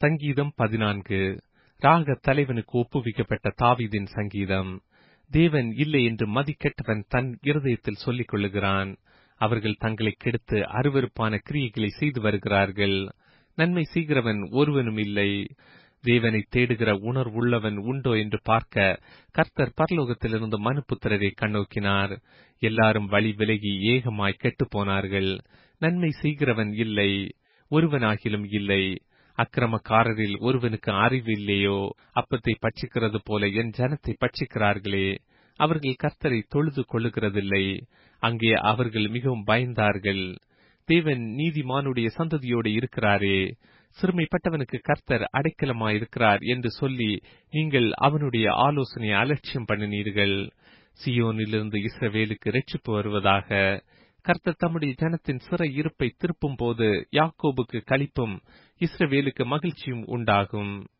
சங்கீதம் 14. ராக தலைவனுக்கு ஒப்புவிக்கப்பட்ட தாவீதின் சங்கீதம். தேவன் இல்லை என்று மதிக்கெட்டவன் தன் இருதயத்தில் சொல்லிக் கொள்ளுகிறான். அவர்கள் தங்களை கெடுத்து அருவருப்பான கிரியைகளை செய்து வருகிறார்கள். நன்மை செய்கிறவன் ஒருவனும் இல்லை. தேவனை தேடுகிற உணர்வுள்ளவன் உண்டோ என்று பார்க்க கர்த்தர் பரலோகத்திலிருந்து மனுபுத்திரரை கண்ணோக்கினார். எல்லாரும் வழி விலகி ஏகமாய் கெட்டுப் போனார்கள். நன்மை செய்கிறவன் இல்லை, ஒருவனாகிலும் இல்லை. அக்கிரமக்காரரில் ஒருவனுக்கு அறிவு இல்லையோ? அப்பத்தை பட்சிக்கிறது போல என் ஜனத்தை பட்சிக்கிறார்களே. அவர்கள் கர்த்தரை தொழுது கொள்ளுகிறதில்லை. அங்கே அவர்கள் மிகவும் பயந்தார்கள். தேவன் நீதிமானுடைய சந்ததியோடு இருக்கிறாரே. சிறுமைப்பட்டவனுக்கு கர்த்தர் அடைக்கலமாயிருக்கிறார் என்று சொல்லி நீங்கள் அவனுடைய ஆலோசனையை அலட்சியம் பண்ணினீர்கள். சியோனிலிருந்து இஸ்ரவேலுக்கு இரட்சிப்பு வருவதாக. கர்த்தர் தம்முடைய ஜனத்தின் சிறை இருப்பை திருப்பும் போது யாக்கோபுக்கு களிப்பும் இஸ்ரவேலுக்கு மகிழ்ச்சியும் உண்டாகும்.